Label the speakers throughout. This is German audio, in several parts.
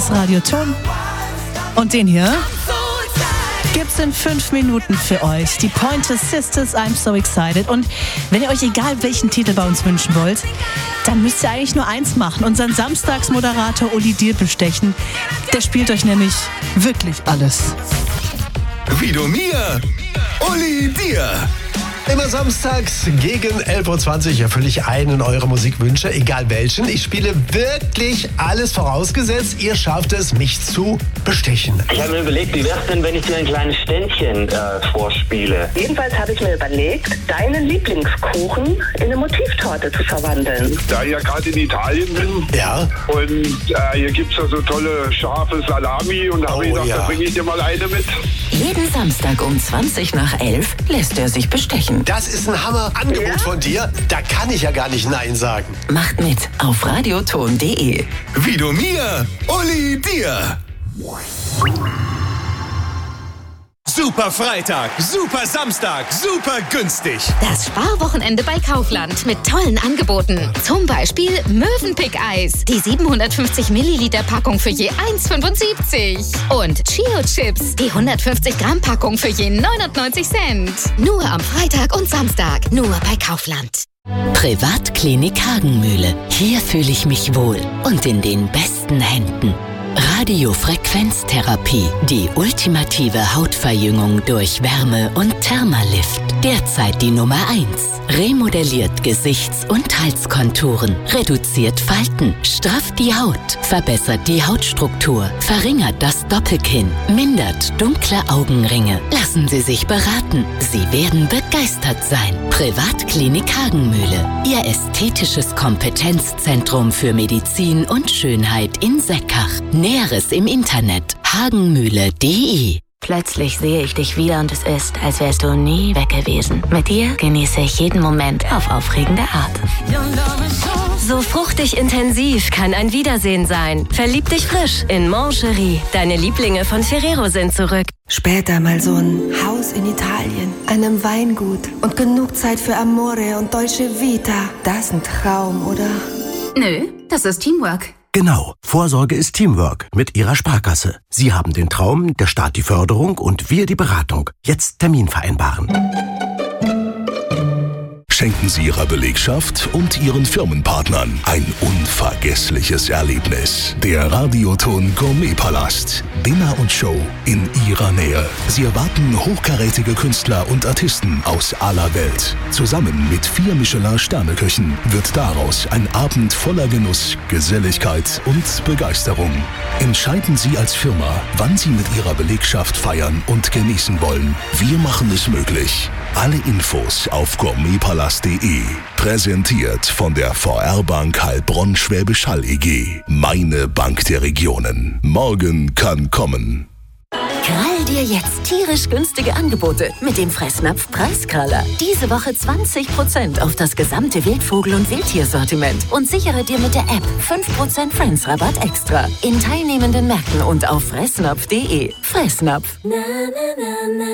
Speaker 1: ist Radio Ton. Und den hier gibt's in 5 Minuten für euch. Die Pointer Sisters, I'm So Excited. Und wenn ihr euch egal welchen Titel bei uns wünschen wollt, dann müsst ihr eigentlich nur eins machen. Unseren Samstagsmoderator Uli Dier bestechen. Der spielt euch nämlich wirklich alles.
Speaker 2: Wie du mir, Uli Dier.
Speaker 3: Immer samstags gegen 11.20 Uhr erfülle ich einen eurer Musikwünsche, egal welchen. Ich spiele wirklich alles, vorausgesetzt, ihr schafft es, mich zu bestechen.
Speaker 4: Ich habe mir überlegt, wie wär's denn, wenn ich dir ein kleines Ständchen vorspiele?
Speaker 5: Jedenfalls habe ich mir überlegt, deinen Lieblingskuchen in eine Motivtorte zu verwandeln.
Speaker 6: Da ich ja gerade in Italien bin,
Speaker 3: Ja,
Speaker 6: und hier gibt es ja so tolle scharfe Salami, und da habe ich gedacht, da bringe ich dir mal eine mit.
Speaker 7: Jeden Samstag um 11:20 lässt er sich bestechen.
Speaker 3: das ist ein Hammer-Angebot von dir. Da kann ich ja gar nicht Nein sagen.
Speaker 7: Macht mit auf radioton.de.
Speaker 2: Wie du mir, Uli Dier. Super Freitag, super Samstag, super günstig.
Speaker 8: Das Sparwochenende bei Kaufland mit tollen Angeboten. Zum Beispiel Mövenpick-Eis. Die 750 Milliliter Packung für je 1,75. Und Chio-Chips. Die 150 Gramm Packung für je 99 Cent. Nur am Freitag und Samstag. Nur bei Kaufland.
Speaker 7: Privatklinik Hagenmühle. Hier fühle ich mich wohl und in den besten Händen. Radiofrequenztherapie, die ultimative Hautverjüngung durch Wärme und Thermalift. Derzeit die Nummer 1. Remodelliert Gesichts- und Halskonturen, reduziert Falten, strafft die Haut, verbessert die Hautstruktur, verringert das Doppelkinn, mindert dunkle Augenringe. Lassen Sie sich beraten. Sie werden begeistert sein. Privatklinik Hagenmühle. Ihr ästhetisches Kompetenzzentrum für Medizin und Schönheit in Seckach. Näheres im Internet hagenmühle.de.
Speaker 9: Plötzlich sehe ich dich wieder und es ist, als wärst du nie weg gewesen. Mit dir genieße ich jeden Moment auf aufregende Art.
Speaker 10: So fruchtig intensiv kann ein Wiedersehen sein. Verlieb dich frisch in Mancherie. Deine Lieblinge von Ferrero sind zurück.
Speaker 11: Später mal so ein Haus in Italien, einem Weingut und genug Zeit für Amore und Dolce Vita. Das ist ein Traum, oder?
Speaker 8: Nö, das ist Teamwork.
Speaker 3: Genau, Vorsorge ist Teamwork mit Ihrer Sparkasse. Sie haben den Traum, der Staat die Förderung und wir die Beratung. Jetzt Termin vereinbaren.
Speaker 2: Schenken Sie Ihrer Belegschaft und Ihren Firmenpartnern ein unvergessliches Erlebnis. Der Radioton Gourmetpalast. Dinner und Show in Ihrer Nähe. Sie erwarten hochkarätige Künstler und Artisten aus aller Welt. Zusammen mit 4 Michelin-Sterneköchen wird daraus ein Abend voller Genuss, Geselligkeit und Begeisterung. Entscheiden Sie als Firma, wann Sie mit Ihrer Belegschaft feiern und genießen wollen. Wir machen es möglich. Alle Infos auf gourmetpalast.de. Präsentiert von der VR Bank Heilbronn Schwäbisch Hall EG. Meine Bank der Regionen. Morgen kann kommen.
Speaker 7: Krall dir jetzt tierisch günstige Angebote mit dem Fressnapf Preiskraller. Diese Woche 20% auf das gesamte Wildvogel- und Wildtiersortiment und sichere dir mit der App 5% Friends-Rabatt extra in teilnehmenden Märkten und auf fressnapf.de. Fressnapf. Na, na, na, na,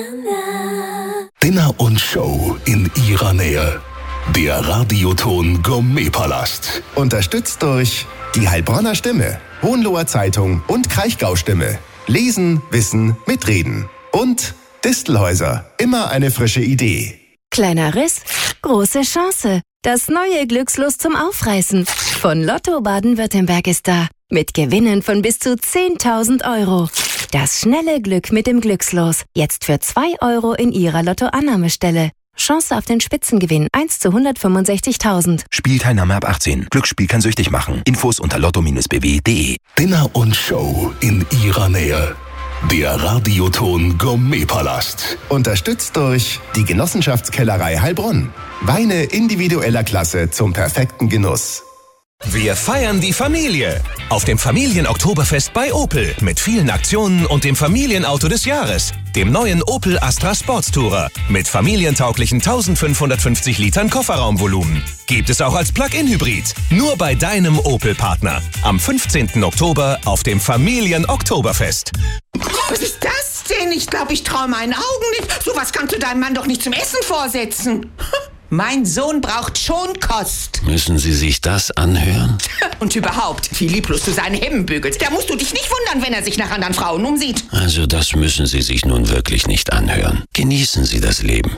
Speaker 7: na.
Speaker 2: Dinner und Show in Ihrer Nähe. Der Radioton Gourmetpalast.
Speaker 12: Unterstützt durch die Heilbronner Stimme, Hohenloher Zeitung und Kraichgau Stimme. Lesen, Wissen, Mitreden. Und Distelhäuser. Immer eine frische Idee.
Speaker 10: Kleiner Riss, große Chance. Das neue Glückslos zum Aufreißen von Lotto Baden-Württemberg ist da. Mit Gewinnen von bis zu 10.000 Euro. Das schnelle Glück mit dem Glückslos. Jetzt für 2 Euro in Ihrer Lottoannahmestelle. Chance auf den Spitzengewinn 1 zu 165.000.
Speaker 13: Spielteilnahme ab 18. Glücksspiel kann süchtig machen. Infos unter lotto-bw.de.
Speaker 2: Dinner und Show in Ihrer Nähe. Der Radioton Gourmetpalast.
Speaker 12: Unterstützt durch die Genossenschaftskellerei Heilbronn. Weine individueller Klasse zum perfekten Genuss.
Speaker 14: Wir feiern die Familie auf dem Familien-Oktoberfest bei Opel mit vielen Aktionen und dem Familienauto des Jahres, dem neuen Opel Astra Sportstourer mit familientauglichen 1550 Litern Kofferraumvolumen. Gibt es auch als Plug-in-Hybrid, nur bei deinem Opel-Partner. Am 15. Oktober auf dem Familien-Oktoberfest.
Speaker 15: Was ist das denn? Ich glaube, ich traue meinen Augen nicht. Sowas kannst du deinem Mann doch nicht zum Essen vorsetzen. Mein Sohn braucht Schonkost.
Speaker 16: Müssen Sie sich das anhören?
Speaker 15: Und überhaupt, wie lieblos du seine Hemden bügelst. Da musst du dich nicht wundern, wenn er sich nach anderen Frauen umsieht.
Speaker 16: Also das müssen Sie sich nun wirklich nicht anhören. Genießen Sie das Leben.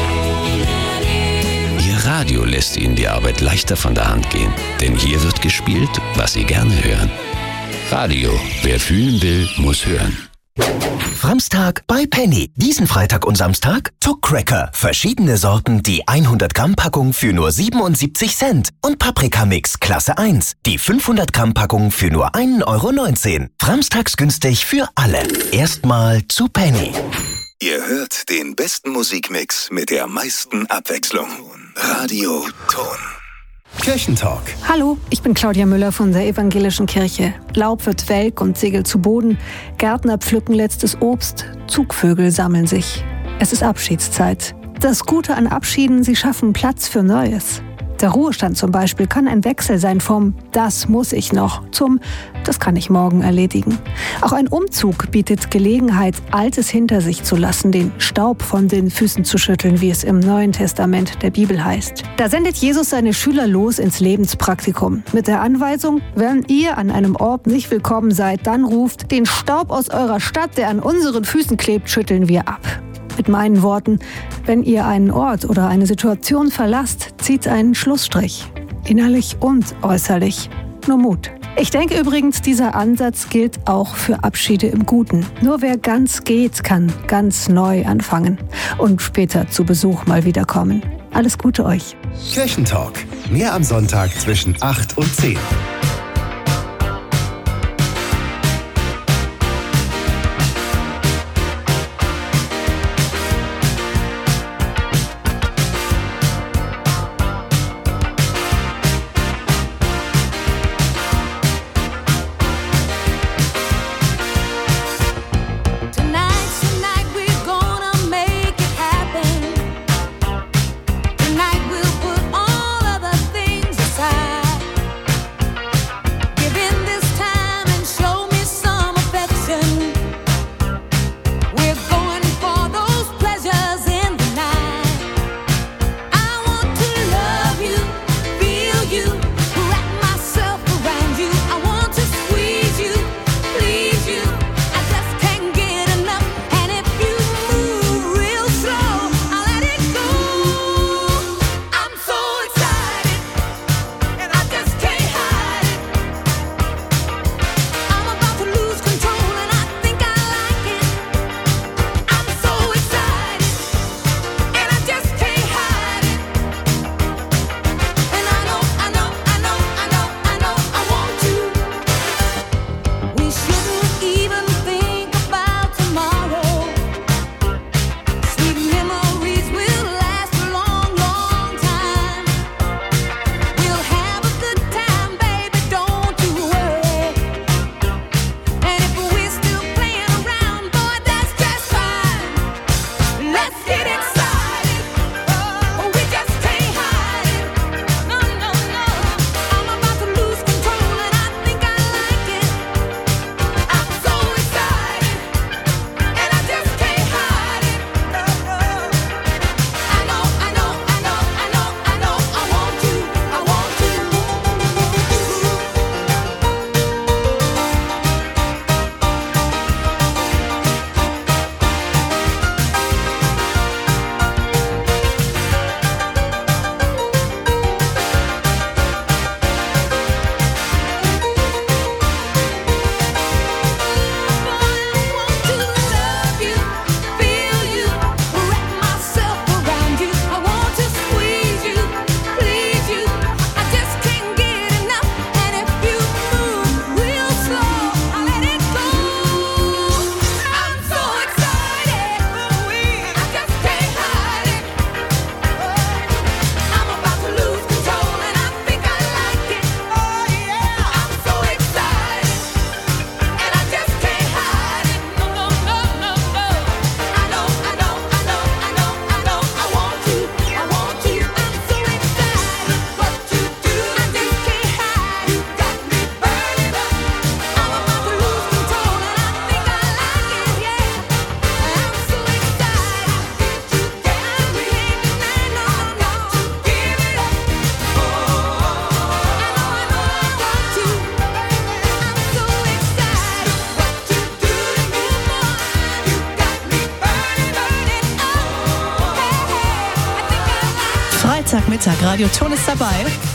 Speaker 16: Ihr Radio lässt Ihnen die Arbeit leichter von der Hand gehen. Denn hier wird gespielt, was Sie gerne hören. Radio. Wer fühlen will, muss hören.
Speaker 17: Framstag bei Penny. Diesen Freitag und Samstag Zuckcracker. Verschiedene Sorten, die 100 Gramm Packung für nur 77 Cent. Und Paprikamix Klasse 1. Die 500 Gramm Packung für nur 1,19 Euro. Framstags günstig für alle. Erstmal zu Penny.
Speaker 2: Ihr hört den besten Musikmix mit der meisten Abwechslung. Radio Ton.
Speaker 12: Kirchentalk.
Speaker 18: Hallo, ich bin Claudia Müller von der Evangelischen Kirche. Laub wird welk und segelt zu Boden. Gärtner pflücken letztes Obst. Zugvögel sammeln sich. Es ist Abschiedszeit. Das Gute an Abschieden, sie schaffen Platz für Neues. Der Ruhestand zum Beispiel kann ein Wechsel sein vom „Das muss ich noch" zum „Das kann ich morgen erledigen". Auch ein Umzug bietet Gelegenheit, Altes hinter sich zu lassen, den Staub von den Füßen zu schütteln, wie es im Neuen Testament der Bibel heißt. Da sendet Jesus seine Schüler los ins Lebenspraktikum mit der Anweisung: Wenn ihr an einem Ort nicht willkommen seid, dann ruft: Den Staub aus eurer Stadt, der an unseren Füßen klebt, schütteln wir ab. Mit meinen Worten: Wenn ihr einen Ort oder eine Situation verlasst, zieht einen Schlussstrich. Innerlich und äußerlich. Nur Mut. Ich denke übrigens, dieser Ansatz gilt auch für Abschiede im Guten. Nur wer ganz geht, kann ganz neu anfangen und später zu Besuch mal wiederkommen. Alles Gute euch.
Speaker 12: Kirchentalk. Mehr am Sonntag zwischen 8 und 10.
Speaker 1: Freitagmittag. Radioton ist dabei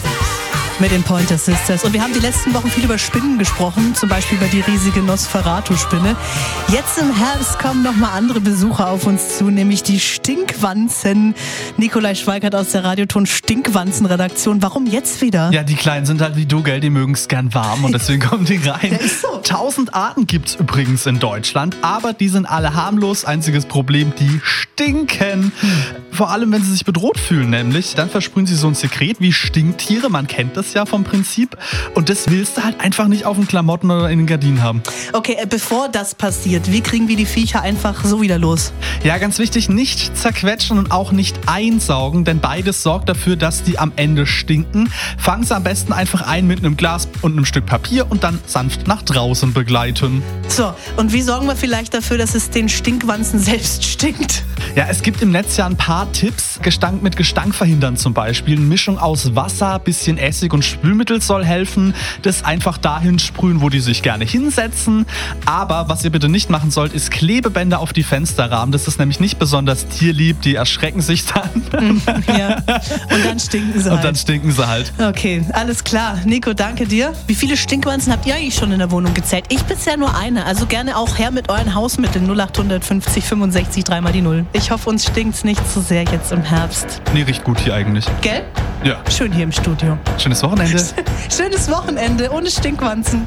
Speaker 1: mit den Pointer Sisters. Und wir haben die letzten Wochen viel über Spinnen gesprochen, zum Beispiel über die riesige Nosferatu-Spinne. Jetzt im Herbst kommen nochmal andere Besucher auf uns zu, nämlich die Stinkwanzen. Nikolai Schweigert aus der Radioton Stinkwanzen-Redaktion. Warum jetzt wieder?
Speaker 19: Ja, die Kleinen sind halt wie du, gell? Die mögen es gern warm und deswegen kommen die rein.
Speaker 1: Ja, ist so.
Speaker 19: 1000 Arten gibt's übrigens in Deutschland, aber die sind alle harmlos. Einziges Problem, die stinken. Vor allem, wenn sie sich bedroht fühlen, nämlich. Dann versprühen sie so ein Sekret wie Stinktiere. Man kennt das ja vom Prinzip. Und das willst du halt einfach nicht auf den Klamotten oder in den Gardinen haben.
Speaker 1: Okay, bevor das passiert, wie kriegen wir die Viecher einfach so wieder los?
Speaker 19: Ja, ganz wichtig, nicht zerquetschen und auch nicht einsaugen, denn beides sorgt dafür, dass die am Ende stinken. Fangen sie am besten einfach ein mit einem Glas und einem Stück Papier und dann sanft nach draußen begleiten.
Speaker 1: So, und wie sorgen wir vielleicht dafür, dass es den Stinkwanzen selbst stinkt?
Speaker 19: Ja, es gibt im Netz ja ein paar Tipps. Gestank mit Gestank verhindern zum Beispiel. Eine Mischung aus Wasser, bisschen Essig und Spülmittel soll helfen. Das einfach dahin sprühen, wo die sich gerne hinsetzen. Aber was ihr bitte nicht machen sollt, ist Klebebänder auf die Fensterrahmen. Das ist nämlich nicht besonders tierlieb. Die erschrecken sich dann.
Speaker 1: Ja. Und dann stinken sie halt.
Speaker 19: Und dann stinken sie halt.
Speaker 1: Okay, alles klar. Nico, danke dir. Wie viele Stinkwanzen habt ihr eigentlich schon in der Wohnung gezählt? Ich bisher nur eine. Also gerne auch her mit euren Hausmitteln. 0850 65 3 mal die 0. Ich hoffe, uns stinkt's nicht zu sehr jetzt im Herbst.
Speaker 19: Nee, riecht gut hier eigentlich.
Speaker 1: Gell?
Speaker 19: Ja.
Speaker 1: Schön hier im Studio.
Speaker 19: Schönes Wochenende.
Speaker 1: Schönes Wochenende ohne Stinkwanzen.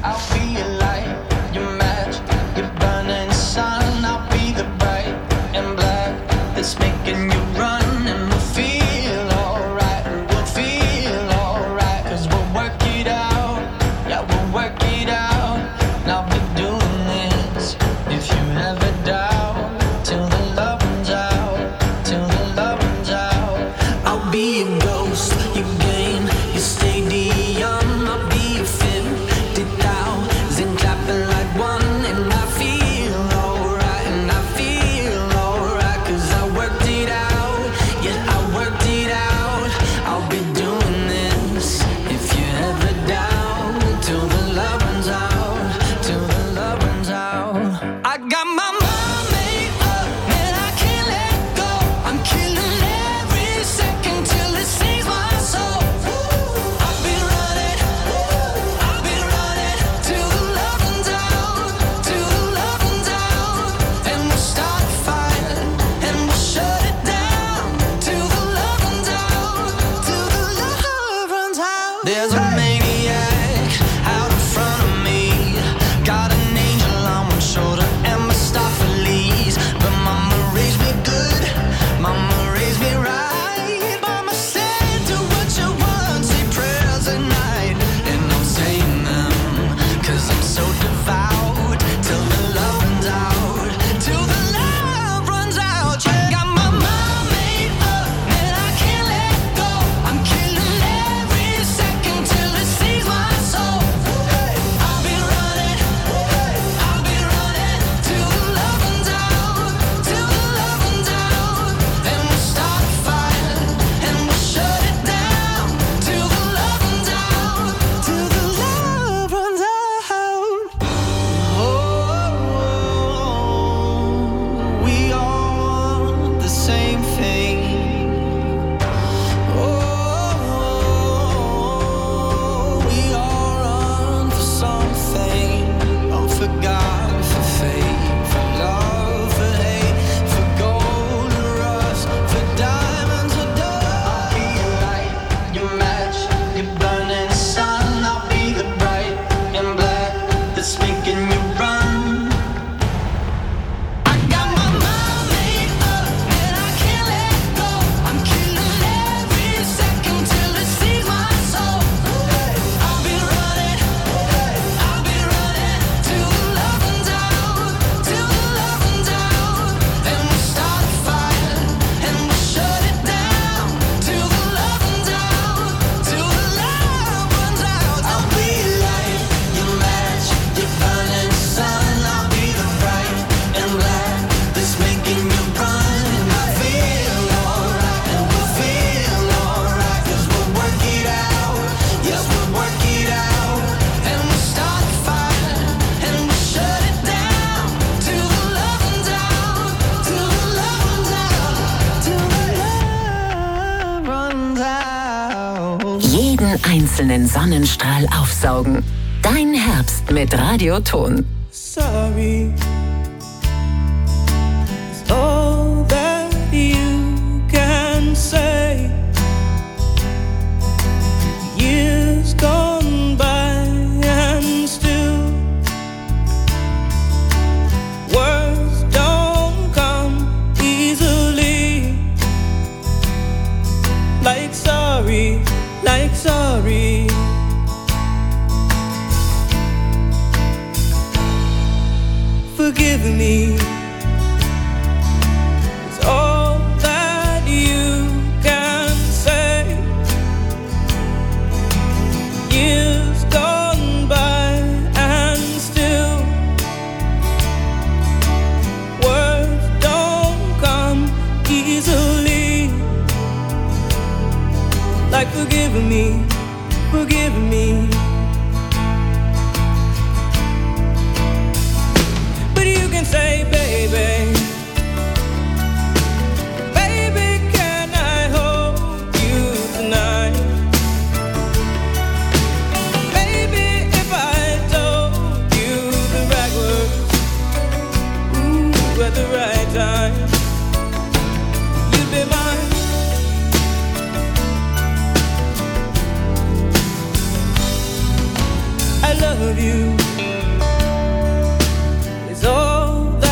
Speaker 20: Till
Speaker 7: jeden einzelnen Sonnenstrahl aufsaugen. Dein Herbst mit Radioton.
Speaker 20: Sorry is all that you can say. Years gone by and still words don't come easily. Like sorry, like sorry. Forgive me. It's all that you can say. Years gone by and still words don't come easily. Like forgive me, forgive me. Say, baby, baby, can I hold you tonight? Baby, if I told you the right words, ooh, at the right time, you'd be mine. I love you. It's all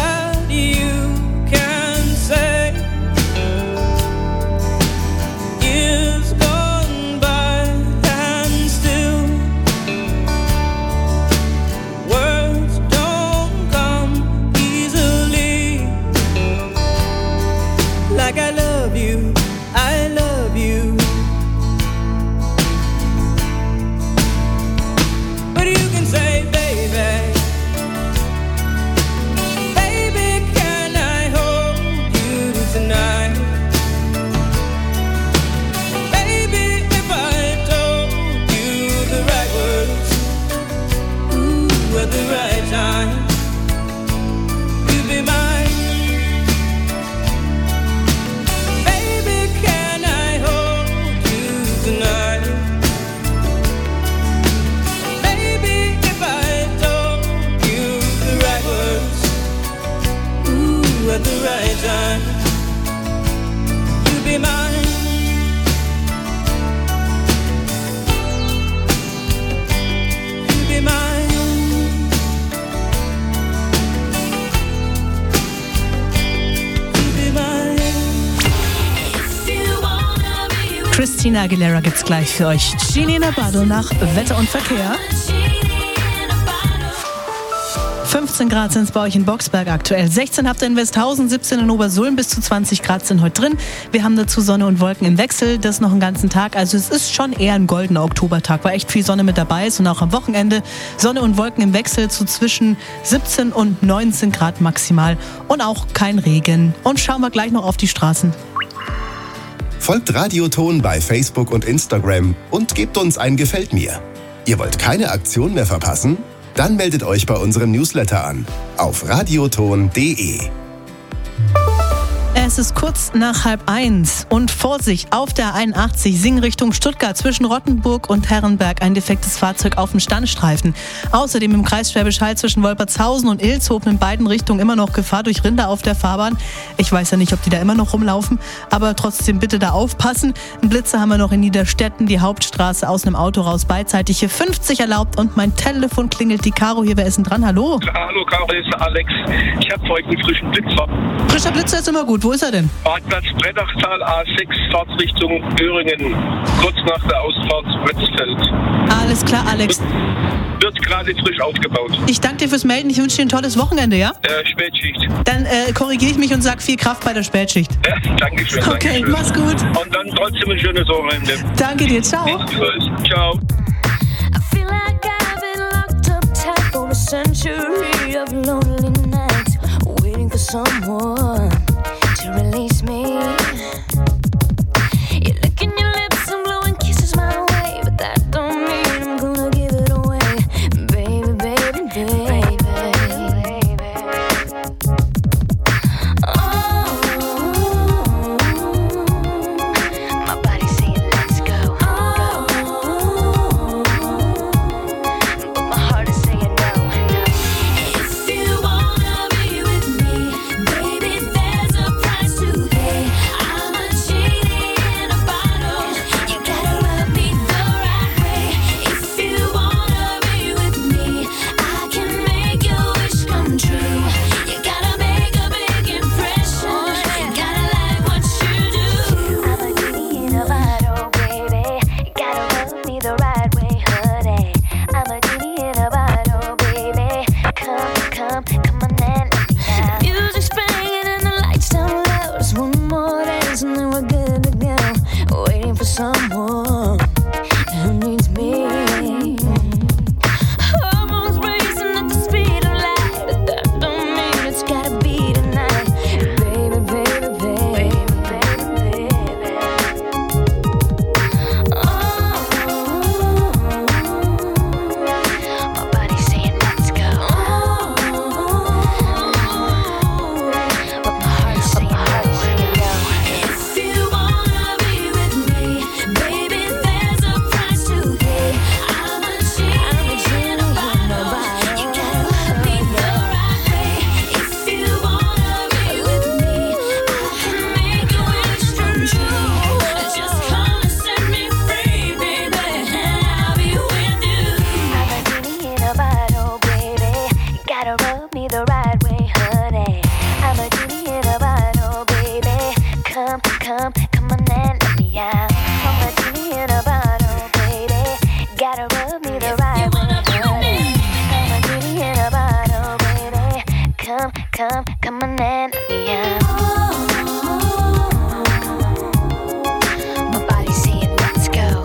Speaker 1: Christina Aguilera gibt's gleich für euch. Genie Nabado nach Wetter und Verkehr. 15 Grad sind es bei euch in Boxberg aktuell. 16 habt ihr in Westhausen, 17 in Obersulm, bis zu 20 Grad sind heute drin. Wir haben dazu Sonne und Wolken im Wechsel, das noch einen ganzen Tag. Also es ist schon eher ein goldener Oktobertag, weil echt viel Sonne mit dabei ist. Und auch am Wochenende Sonne und Wolken im Wechsel zu zwischen 17 und 19 Grad maximal. Und auch kein Regen. Und schauen wir gleich noch auf die Straßen.
Speaker 12: Folgt Radioton bei Facebook und Instagram und gebt uns ein Gefällt mir. Ihr wollt keine Aktion mehr verpassen? Dann meldet euch bei unserem Newsletter an auf radioton.de.
Speaker 1: Es ist kurz nach 12:30 und Vorsicht auf der 81 Sing Richtung Stuttgart zwischen Rottenburg und Herrenberg ein defektes Fahrzeug auf dem Standstreifen. Außerdem im Kreis Schwäbisch Hall zwischen Wolpertshausen und Ilshofen in beiden Richtungen immer noch Gefahr durch Rinder auf der Fahrbahn. Ich weiß ja nicht, ob die da immer noch rumlaufen, aber trotzdem bitte da aufpassen. Einen Blitzer haben wir noch in Niederstetten, die Hauptstraße aus einem Auto raus beidseitig hier 50 erlaubt und mein Telefon klingelt. Die Caro hier, wer ist denn dran? Hallo?
Speaker 21: Hallo Caro, hier ist Alex. Ich habe heute einen frischen Blitzer.
Speaker 1: Frischer Blitzer ist immer gut. Wo ist er denn?
Speaker 21: Parkplatz Brettachtal A6, Fahrtrichtung Öhringen, kurz nach der Ausfahrt Wetzfeld.
Speaker 1: Alles klar, Alex.
Speaker 21: Wird gerade frisch aufgebaut.
Speaker 1: Ich danke dir fürs Melden. Ich wünsche dir ein tolles Wochenende, ja?
Speaker 21: Spätschicht.
Speaker 1: Dann korrigiere ich mich und sage viel Kraft bei der Spätschicht.
Speaker 21: Ja, danke schön.
Speaker 1: Okay,
Speaker 21: danke schön.
Speaker 1: Mach's gut.
Speaker 21: Und dann trotzdem ein schönes Wochenende.
Speaker 1: Danke dir, ciao.
Speaker 21: Ciao.
Speaker 22: I feel like I've been locked up tight for a century of lonely nights, waiting for someone to release me. You're licking your lips and blowing kisses my way, but that don't mean I'm gonna give it away, baby, baby, baby. Oh, my body's saying let's go. Oh, come on and let me out. My body's saying let's go,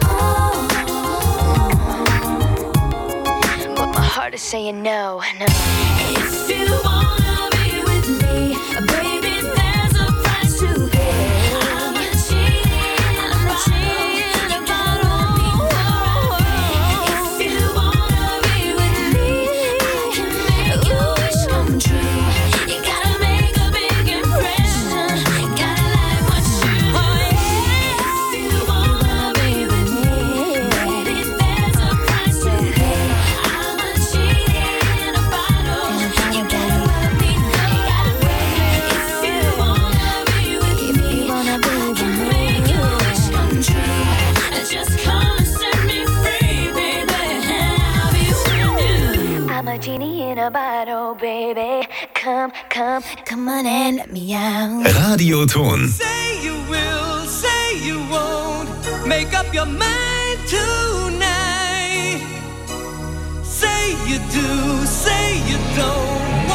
Speaker 22: but my heart is saying no, no. If you wanna be with me, baby, there's a price to pay. I'm not cheating about all me. If you wanna be with me, I can make your wish come true. You gotta make a big impression. Gotta like what you do. If you wanna be with me, baby, there's a price to pay. I'm not cheating about all. You gotta let me know. If you wanna be with me, I can make your wish come true. Just come and set me free, baby. I'll be with you. I'm a genie in a bottle, baby. Come on and let me out.
Speaker 4: Radioton.
Speaker 20: Say you will, say you won't. Make up your mind tonight. Say you do, say you don't.